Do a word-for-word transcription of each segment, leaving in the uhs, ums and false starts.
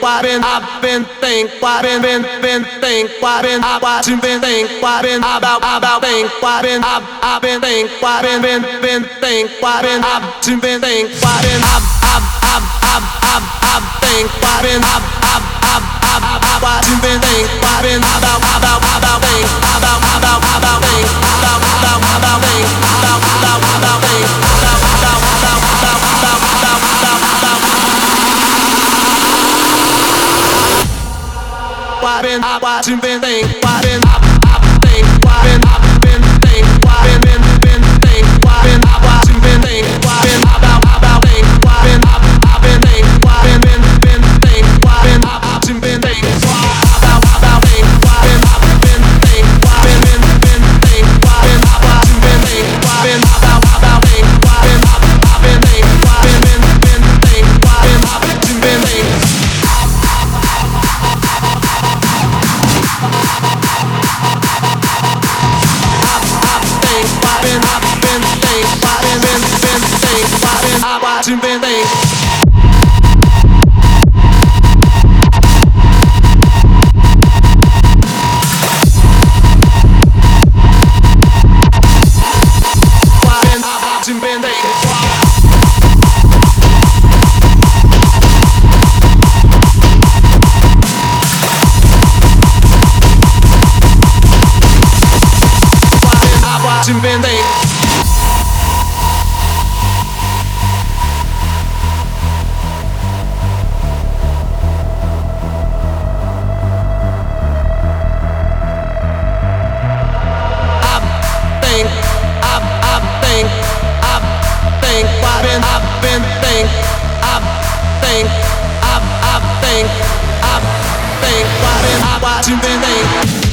what been I've been think what been been been think what been I what you been think what been about about think what been I've I've been think what been been been think what been I've you been think what been I've I've I've I've I've I've think what been I've I've I've I've I've what you been think what been about about about think about about about think about about about think about about about think about about about about what been I what you been think what been I I think what been I been think what been been been think what been I what you been think what been about about think what been I I been think what been been been think what been I I you been think about about think what been I been think what been been been think what been I what you been think what been about about think what been I I been think what been been been think what been I you been think. What you been think? What been what you been think? What you been think? I've been think, I've think, I've I've think, I've think, what been I what you been think?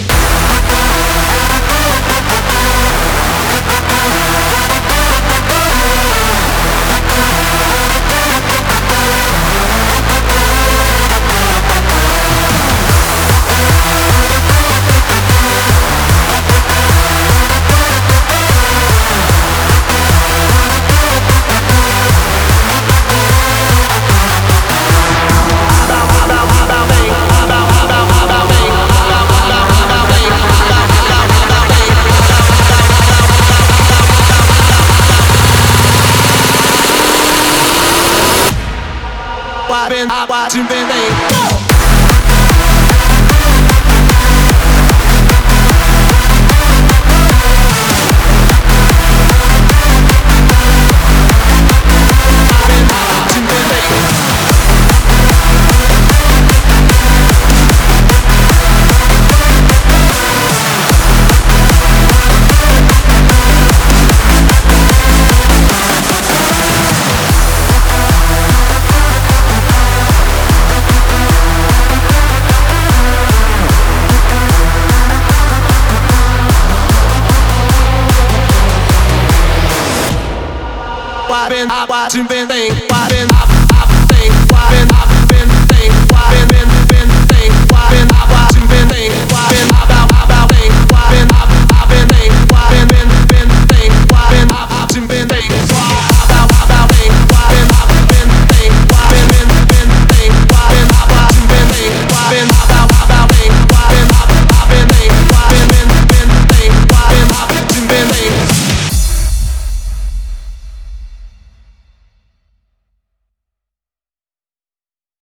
What been I what you been think? What been I what you been think?